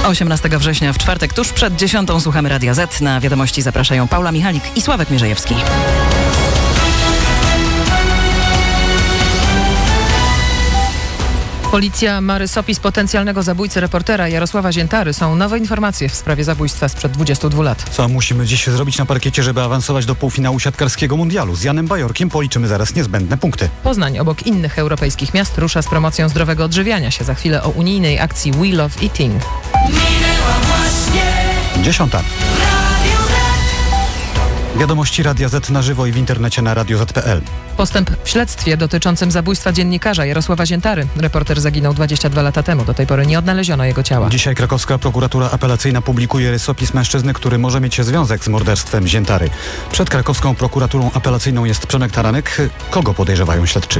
18 września w czwartek, tuż przed 10 słuchamy Radia Z. Na wiadomości zapraszają Paula Michalik i Sławek Mierzejewski. Policja ma rysopis potencjalnego zabójcy reportera Jarosława Ziętary. Są nowe informacje w sprawie zabójstwa sprzed 22 lat. Co musimy dziś zrobić na parkiecie, żeby awansować do półfinału siatkarskiego mundialu? Z Janem Bajorkiem policzymy zaraz niezbędne punkty. Poznań obok innych europejskich miast rusza z promocją zdrowego odżywiania się. Za chwilę o unijnej akcji We Love Eating. 10. Wiadomości Radia Z na żywo i w internecie na radioz.pl. Postęp w śledztwie dotyczącym zabójstwa dziennikarza Jarosława Ziętary. Reporter zaginął 22 lata temu. Do tej pory nie odnaleziono jego ciała. Dzisiaj krakowska prokuratura apelacyjna publikuje rysopis mężczyzny, który może mieć związek z morderstwem Ziętary. Przed krakowską prokuraturą apelacyjną jest Przemek Taranek. Kogo podejrzewają śledczy?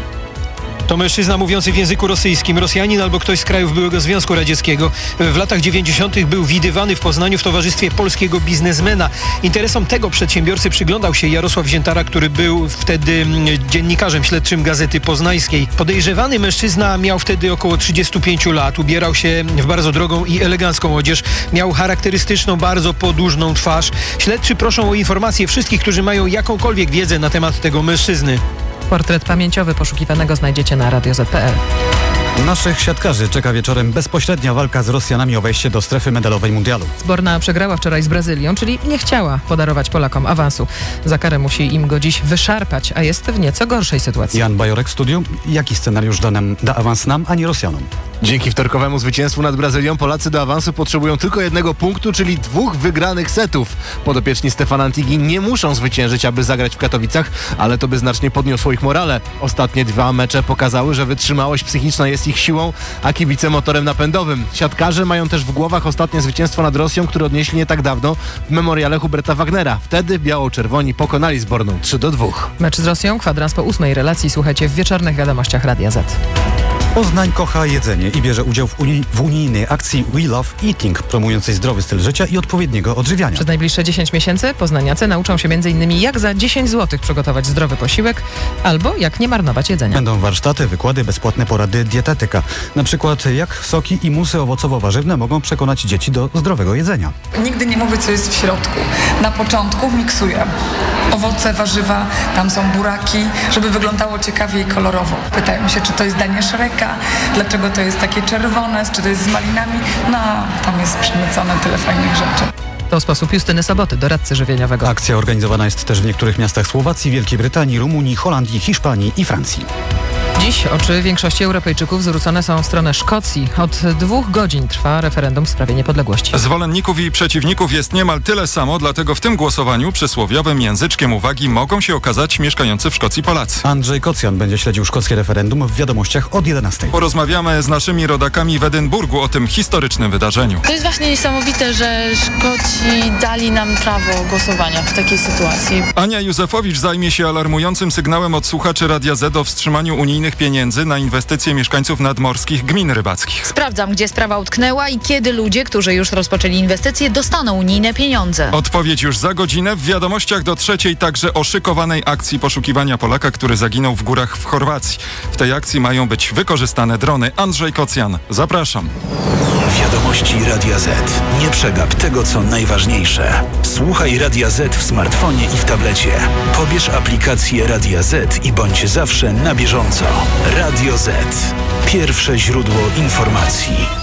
To mężczyzna mówiący w języku rosyjskim, Rosjanin albo ktoś z krajów byłego Związku Radzieckiego. W latach 90. był widywany w Poznaniu w towarzystwie polskiego biznesmena. Interesom tego przedsiębiorcy przyglądał się Jarosław Ziętara, który był wtedy dziennikarzem śledczym Gazety Poznańskiej. Podejrzewany mężczyzna miał wtedy około 35 lat. Ubierał się w bardzo drogą i elegancką odzież. Miał charakterystyczną, bardzo podłużną twarz. Śledczy proszą o informacje wszystkich, którzy mają jakąkolwiek wiedzę na temat tego mężczyzny. Portret pamięciowy poszukiwanego znajdziecie na radioz.pl. Naszych siatkarzy czeka wieczorem bezpośrednia walka z Rosjanami o wejście do strefy medalowej mundialu. Zborna przegrała wczoraj z Brazylią, czyli nie chciała podarować Polakom awansu. Za karę musi im go dziś wyszarpać, a jest w nieco gorszej sytuacji. Jan Bajorek w studiu. Jaki scenariusz da awans nam, a nie Rosjanom? Dzięki wtorkowemu zwycięstwu nad Brazylią Polacy do awansu potrzebują tylko jednego punktu, czyli 2 wygranych setów. Podopieczni Stefana Antigi nie muszą zwyciężyć, aby zagrać w Katowicach, ale to by znacznie podniosło ich morale. Ostatnie 2 mecze pokazały, że wytrzymałość psychiczna jest ich siłą, a kibice motorem napędowym. Siatkarze mają też w głowach ostatnie zwycięstwo nad Rosją, które odnieśli nie tak dawno w memoriale Huberta Wagnera. Wtedy biało-czerwoni pokonali Zborną 3-2. Mecz z Rosją, kwadrans po 8 relacji. Słuchajcie w wieczornych wiadomościach Radia Z. Poznań kocha jedzenie i bierze udział w unijnej akcji We Love Eating, promującej zdrowy styl życia i odpowiedniego odżywiania. Przez najbliższe 10 miesięcy poznaniacy nauczą się m.in. jak za 10 zł przygotować zdrowy posiłek albo jak nie marnować jedzenia. Będą warsztaty, wykłady, bezpłatne porady dietetyka. Na przykład jak soki i musy owocowo-warzywne mogą przekonać dzieci do zdrowego jedzenia. Nigdy nie mówię, co jest w środku. Na początku miksuję owoce, warzywa, tam są buraki, żeby wyglądało ciekawie i kolorowo. Pytają się, czy to jest danie Szreka, dlaczego to jest takie czerwone, czy to jest z malinami. No, tam jest przemycone tyle fajnych rzeczy. To sposób Justyny Soboty, doradcy żywieniowego. Akcja organizowana jest też w niektórych miastach Słowacji, Wielkiej Brytanii, Rumunii, Holandii, Hiszpanii i Francji. Dziś oczy większości Europejczyków zwrócone są w stronę Szkocji. Od 2 godzin trwa referendum w sprawie niepodległości. Zwolenników i przeciwników jest niemal tyle samo, dlatego w tym głosowaniu przysłowiowym języczkiem uwagi mogą się okazać mieszkający w Szkocji Polacy. Andrzej Kocjan będzie śledził szkockie referendum w wiadomościach od 11. Porozmawiamy z naszymi rodakami w Edynburgu o tym historycznym wydarzeniu. To jest właśnie niesamowite, że Szkoci dali nam prawo głosowania w takiej sytuacji. Ania Józefowicz zajmie się alarmującym sygnałem od słuchaczy Radia Z o wstrzymaniu unijnych pieniędzy na inwestycje mieszkańców nadmorskich gmin rybackich. Sprawdzam, gdzie sprawa utknęła i kiedy ludzie, którzy już rozpoczęli inwestycje, dostaną unijne pieniądze. Odpowiedź już za godzinę. W wiadomościach do 3:00 także o szykowanej akcji poszukiwania Polaka, który zaginął w górach w Chorwacji. W tej akcji mają być wykorzystane drony. Andrzej Kocjan, zapraszam. Wiadomości Radia Z. Nie przegap tego, co najważniejsze. Słuchaj Radia Z w smartfonie i w tablecie. Pobierz aplikację Radia Z i bądź zawsze na bieżąco. Radio Z. Pierwsze źródło informacji.